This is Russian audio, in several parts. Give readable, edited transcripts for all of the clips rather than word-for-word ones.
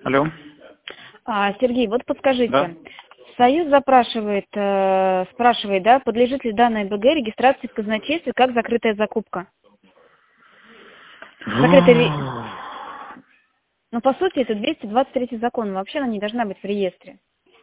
Алло. Сергей, вот подскажите. Да. Союз спрашивает, да, подлежит ли данная БГ регистрации в казначействе как закрытая закупка? Ну, по сути, это 223 закон. Вообще она не должна быть в реестре.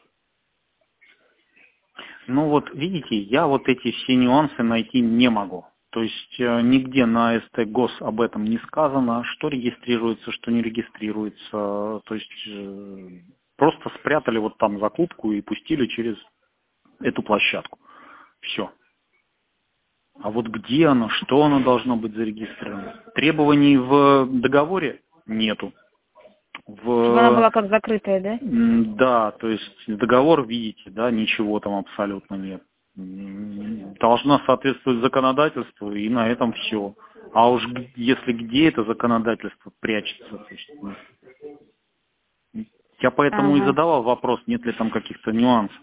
Ну вот, видите, я вот эти все нюансы найти не могу. То есть нигде на СТ ГОС об этом не сказано, что регистрируется, что не регистрируется. То есть просто спрятали вот там закупку и пустили через эту площадку. Все. А вот где оно, что оно должно быть зарегистрировано? Требований в договоре нету. Чтобы она была как закрытая, да? Да, то есть договор, видите, да, ничего там абсолютно нет. Должна соответствовать законодательству, и на этом все. А уж если где это законодательство прячется, то есть, я поэтому и Ага. задавал вопрос, нет ли там каких-то нюансов.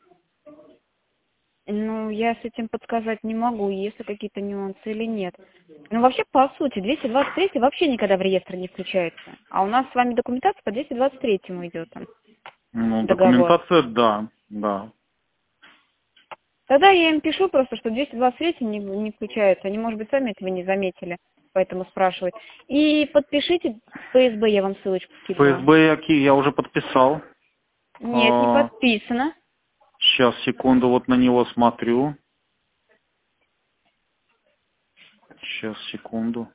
Ну, я с этим подсказать не могу, есть ли какие-то нюансы или нет. Ну, вообще, по сути, 223 вообще никогда в реестр не включается. А у нас с вами документация по 223 идет там, Ну, договор. документация, да, да. Тогда я им пишу просто, что 223 не включается. Они, может быть, сами этого не заметили, поэтому спрашивают. И подпишите ПСБ, я вам ссылочку скидывала. ФСБ я уже подписал. Нет, не подписано. Сейчас, секунду, вот на него смотрю. Сейчас, секунду.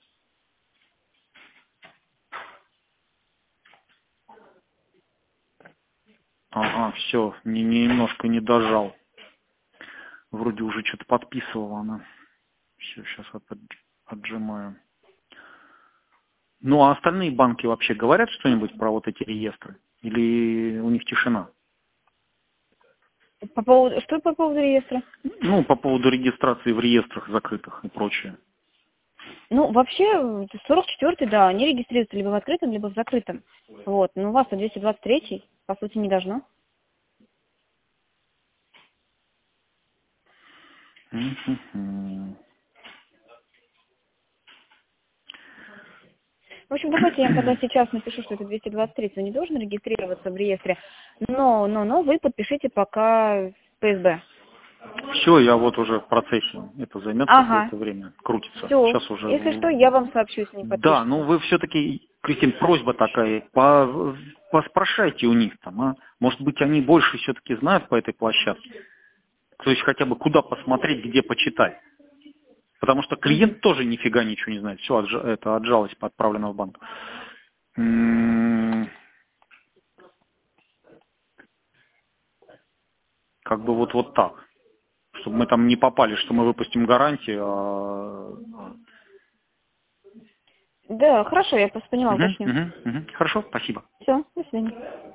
Ага, все, немножко не дожал. Вроде уже что-то подписывала она. Все, сейчас отжимаю. Ну, а остальные банки вообще говорят что-нибудь про вот эти реестры? Или у них тишина? Что по поводу реестра? Ну, по поводу регистрации в реестрах закрытых и прочее. Ну, вообще, 44-й, да, они регистрируются либо в открытом, либо в закрытом. Вот, но у вас 223-й, по сути, не должно. Мгм. В общем, давайте я вам тогда сейчас напишу, что это 223, он не должен регистрироваться в реестре, но вы подпишите пока в ПСБ. Все, я вот уже в процессе. Это займет Ага, какое-то время. Крутится. все. Сейчас уже. Если что, я вам сообщу, если не Да, ну подпишете. вы все-таки, Кристин, просьба такая, поспрашайте у них там, а? Может быть, они больше все-таки знают по этой площадке. То есть хотя бы куда посмотреть, где почитать. Потому что Мгм. клиент тоже нифига ничего не знает. Все, это отжалось, отправлено в банк. Как бы вот так. Чтобы мы там не попали, что мы выпустим гарантию. Да, хорошо, я просто поняла, Мгм, уточню. мгм, мгм. Хорошо, спасибо. Все, до свидания.